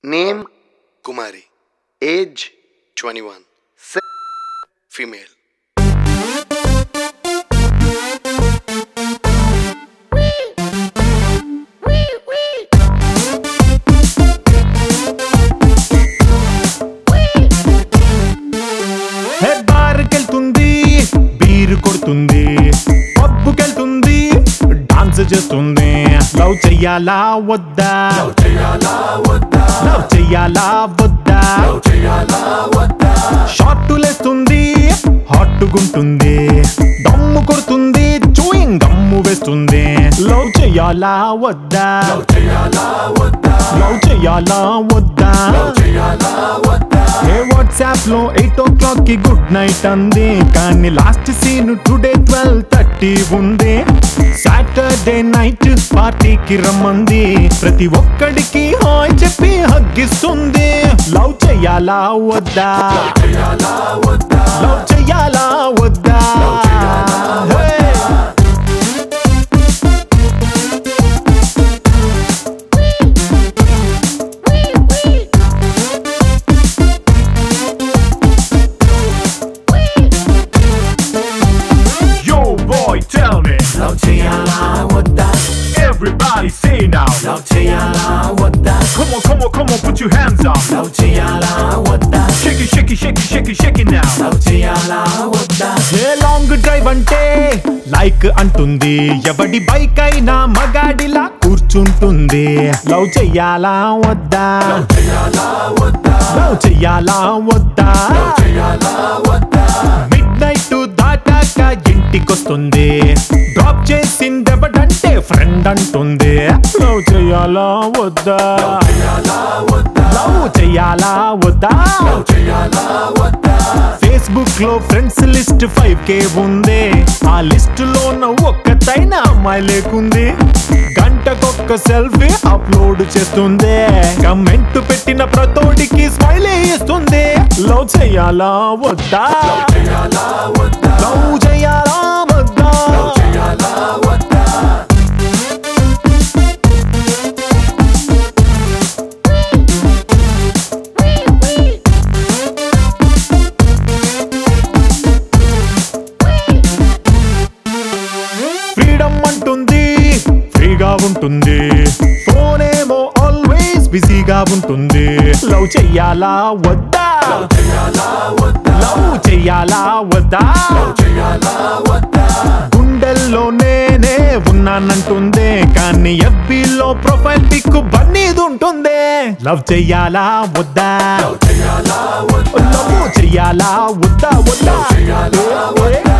Name Kumari. Age 21. Sex female. బార్కెళ్తుంది beer కొడుతుంది పబ్బుకెళ్తుంది డాన్స్ చేస్తుంది లవ్ చెయ్యాలా వద్దా లవ్ చెయ్యాలా వద్దా షార్టులేస్తుంది హాట్టుగుంటుంది దమ్ము కొడుతుంది చూయింగ్ గమ్ము వేస్తుంది లవ్ చెయ్యాలా వద్దా లవ్ చెయ్యాలా వద్దా ఏ వాట్సాప్ లో 8 o'clock కి గుడ్ నైట్ అంది కానీ లాస్ట్ సీన్ టుడే 12:30 ఉంది సాటర్డే నైట్ పార్టీకి రమ్మంది ప్రతి ఒక్కడికి హాయ్ చెప్పి హగ్గిస్తుంది లవ్ చెయ్యాలా వద్దా లవ్ చెయ్యాలా వద్దా Tell me, love cheyala wada. Everybody say now, Love cheyala wada. Come on, put your hands up. Love cheyala wada. Shake it now. Love cheyala wada. A long drive అంటే like అంటుంది ఎవడి bike అయినా మగాడిలా కూర్చుంటుంది love చెయ్యాలా వద్దా love చెయ్యాలా వద్దా midnight దాటాక ఇంటికొస్తుంది డ్రాప్ చేసిందెవడంటే ఫ్రెండ్ అంటుంది లవ్ చెయ్యాలా వద్దా లవ్ చెయ్యాలా వద్దా ఫేస్బుక్ లో ఫ్రెండ్స్ లిస్ట్ 5K ఉంది ఆ లిస్ట్ లోన ఒక్కతైనా అమ్మాయి లేకుంది గంటకొక్క సెల్ఫీ అప్లోడ్ చేస్తుంది కమెంట్ పెట్టిన ప్రతోడికి స్మైల్ ఇస్తుంది లవ్ చెయ్యాలా వద్దా లవ్ చెయ్యాలా వద్దా ఫ్రీడమ్ అంటుంది ఫ్రీగా ఉంటుంది ఫోన్ ఏమో ఆల్వేస్ బిజీగా ఉంటుంది లవ్ చెయ్యాలా వద్దా లవ్ చెయ్యాలా వద్దా గుండెల్లో నేనే ఉన్నానంటుంది కానీ FBలో ప్రొఫైల్ పిక్ బన్నీది ఉంటుంది లవ్ చెయ్యాలా వద్దా లవ్ చెయ్యాలా వద్దా